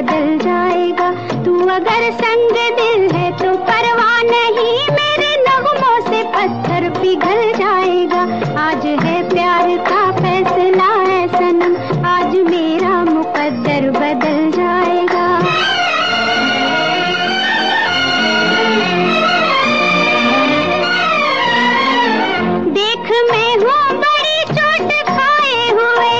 बदल जाएगा। तू अगर संग दिल है तो परवाह नहीं, मेरे नगमों से पत्थर पिघल जाएगा। आज है प्यार का फैसला है सनम, आज मेरा मुकद्दर बदल जाएगा। देख मैं हूँ बड़ी चोट खाए हुए,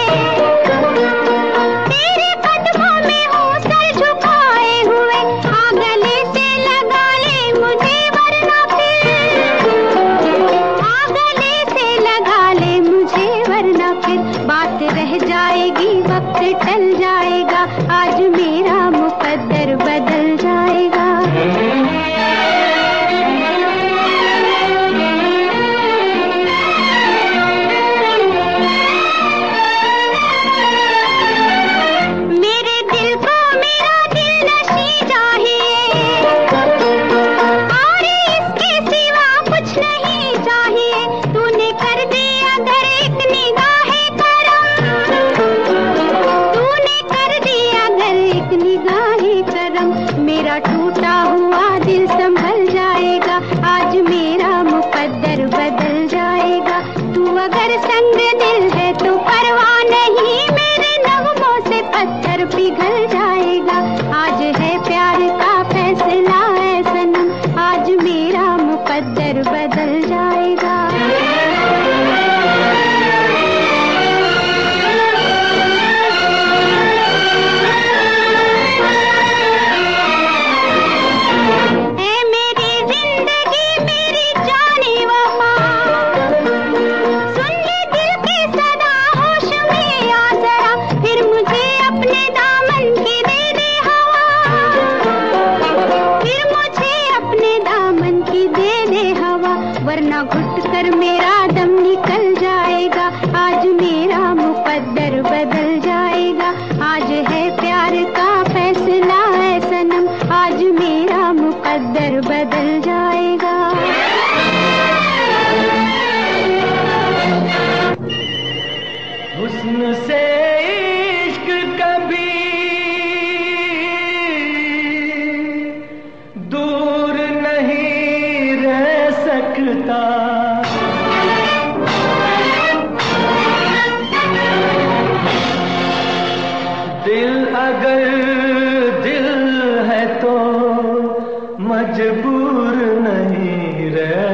तेरे कदमों में हूँ सर झुकाए हुए। आ गले से लगा ले मुझे वरना फिर, आ गले से लगा ले मुझे वरना फिर बात रह जाएगी, वक्त टल जाएगा। आज मेरा मुकद्दर बदल जाएगा। मेरा टूटा हुआ दिल संभल जाएगा, आज मेरा मुकद्दर बदल जाएगा। तू अगर संग दिल है तो परवाह नहीं, मेरे नगमों से पत्थर पिघल जाएगा। आज है प्यार का फैसला है सनम, आज मेरा मुकद्दर बदल जाएगा। वरना घुट कर मेरा दम निकल जाएगा। आज मेरा मुकद्दर बदल जाएगा। आज है प्यार का फैसला है सनम, आज मेरा मुकद्दर बदल जाएगा। हुस्न से इश्क कभी दूर नहीं रह सकता। दिल अगर दिल है तो मजबूर नहीं रह